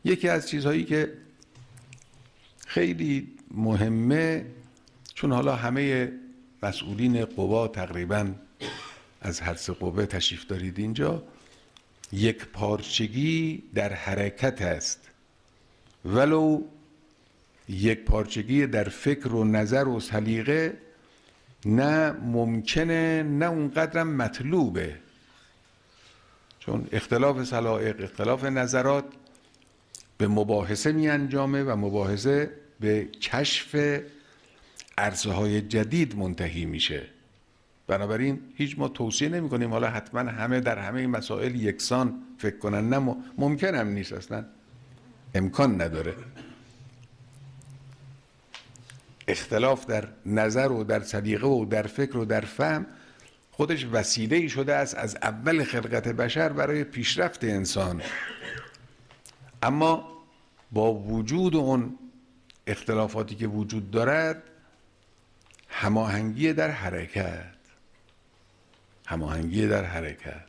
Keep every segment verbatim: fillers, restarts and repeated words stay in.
یکی از چیزهایی که خیلی مهمه، چون حالا همه مسئولین قوا تقریباً از هر سه قوه تشریف دارید اینجا، یک پارچگی در حرکت است، ولو یک پارچگی در فکر و نظر و سلیقه نه ممکنه نه اونقدرم مطلوبه، چون اختلاف سلایق، اختلاف نظرات به مباحثه می انجامه و مباحثه به کشف عرصه‌های جدید منتهی میشه. بنابراین هیچ ما توصیه نمی کنیم حالا حتما همه در همه این مسائل یکسان فکر کنن، نه ممکن هم نیست، اصلا امکان نداره. اختلاف در نظر و در سلیقه و در فکر و در فهم خودش وسیله‌ای شده است از اول خلقت بشر برای پیشرفت انسان، اما با وجود اون اختلافاتی که وجود دارد، هماهنگی در حرکت هماهنگی در حرکت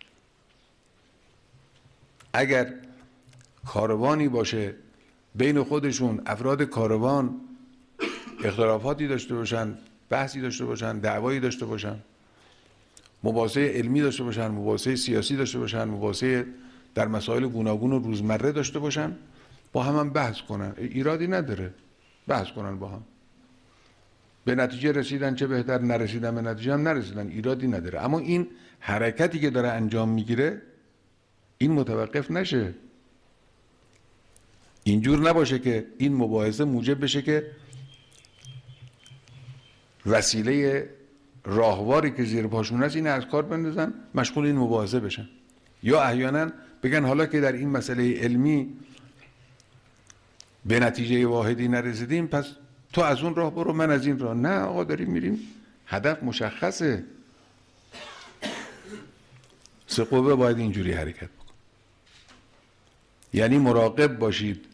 اگر کاروانی باشه بین خودشون افراد کاروان اختلافاتی داشته باشن، بحثی داشته باشن، دعوایی داشته باشن، مباحثه علمی داشته باشن، مباحثه سیاسی داشته باشن، مباحثه در مسائل گوناگون و روزمره داشته باشن، با هم, هم بحث کنن، ایرادی نداره، بحث کنن با هم، به نتیجه رسیدن چه بهتر، نرسیدن به نتیجه هم نرسیدن، ایرادی نداره. اما این حرکتی که داره انجام میگیره این متوقف نشه، اینجور نباشه که این مباحثه موجب بشه که وسیله راهواری که زیر پاشون هست این از کار بندازن، مشغول این مباحثه بشن، یا احیانا بگن حالا که در این مسئله علمی به نتیجه واحدی نرسیدیم پس تو از اون راه برو من از این راه. نه آقا، داریم میریم، هدف مشخصه. سه قوه باید اینجوری حرکت بکن. یعنی مراقب باشید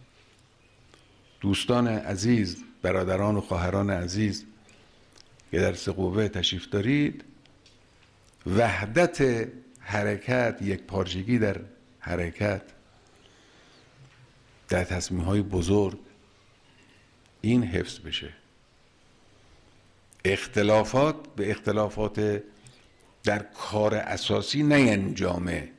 دوستان عزیز، برادران و خواهران عزیز که در سه قوه تشریف دارید، وحدت حرکت، یک پارچگی در حرکت، در تصمیم‌های بزرگ این حفظ بشه. اختلافات به اختلافات در کار اساسی نینجامه.